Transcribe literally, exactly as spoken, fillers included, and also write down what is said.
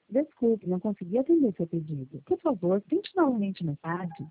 Desculpe, não consegui atender seu pedido. Por favor, tente novamente mais tarde.